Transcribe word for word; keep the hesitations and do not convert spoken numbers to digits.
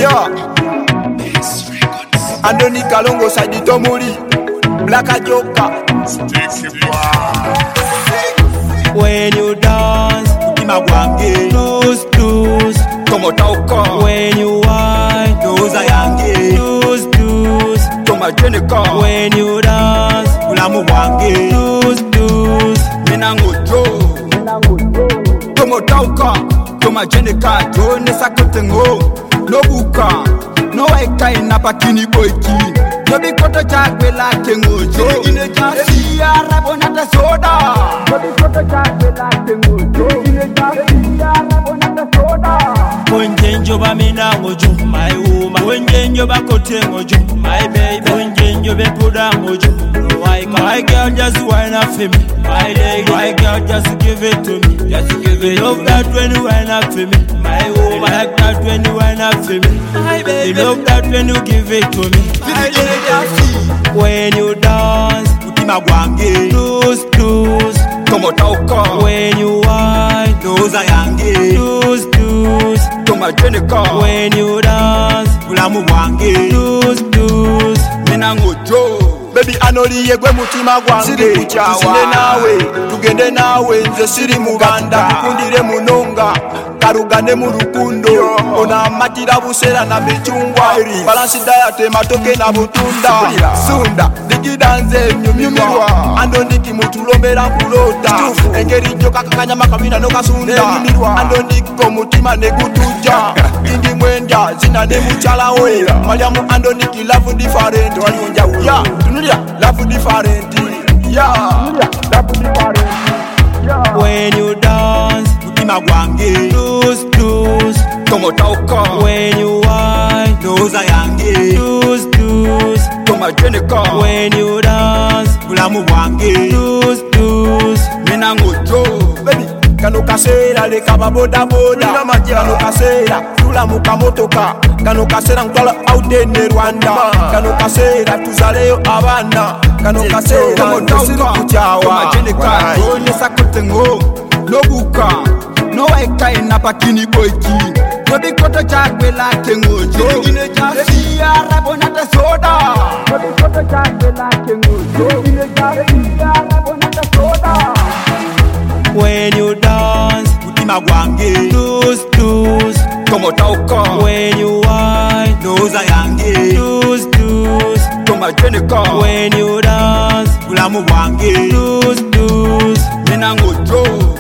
Yeah. Andoni Kalongo Sadi Tomuri Black Joker. When you dance, Imagwange lose, lose. Tomotauka. When you whine, Doza Yange lose, lose. Tomajeneka. When you dance, Ulamu Wange lose, lose. Menangojo Tomotauka. Tomajeneka. Jone Sakotengo Nobuka No Eka Inapakini Boiki No Bikoto Chakwe Lake Ngojo Ine Jasi Arabonata Soda No Bikoto Chakwe Lake Ngojo Ine Jasi Arabonata Soda Wenjenjo ba mina ngojo, my woman. Wenjenjo ba kote ngojo, my baby. Wenjenjo be puda ngojo. Why my girl just whine up for me, my lady. My girl just give it to me, just give it. Love that when you whine up for me, my woman. Like that when you whine up for me, my baby. Love that when you give it to me, my lady. When you dance, Imagwange lose, lose. Tomotauka. When you whine, Doza Yange lose, lose. Tomajeneka. When you dance, Ulamu Wange lose, lose. Menangojo Baby anoli yegwe mutima gwange Siri kuchawa Tusine nawe, tugende nawe Nze siri muganda Tukundire munonga Karugane mu rukundo Ona matira busera na michungwa Balansi diet matoke na butunda Sunda, digidanze nyumirwa Andoniki mutulombera kulota Engeri joka kakanyama kamina no kasunda Andoniko mutima negutuja Indi mwenda zina ne muchala we Mariamu andoniki love different Ya, tunulia love different Ya, love different When you dance, Imagwange lose, lose. Tomotauka. When you whine, Doza Yange lose, lose. Tomajeneka. When you dance, Ulamu Wange lose, lose. Menangojo Baby Kano kasera leka baboda boda Kano kasera tula muka motoka Kano kasera ntwala aude ne Rwanda Kano kasera tuzaleyo abana Kano kasera tomotauka kuchawa Tomajeneka Jone Sakotengo Nobuka No Eka Inapakini Boiki No Bikoto Chakwe Lake Ngojo Ine Jasi Arabonata Soda No Bikoto Chakwe Lake Ngojo Ine Jasi Arabonata Soda When you dance, Imagwange lose, lose. Tomotauka. When you whine, Doza Yange lose, lose. Tomajeneka. When you dance, Ulamu Wange lose, lose. Menangojo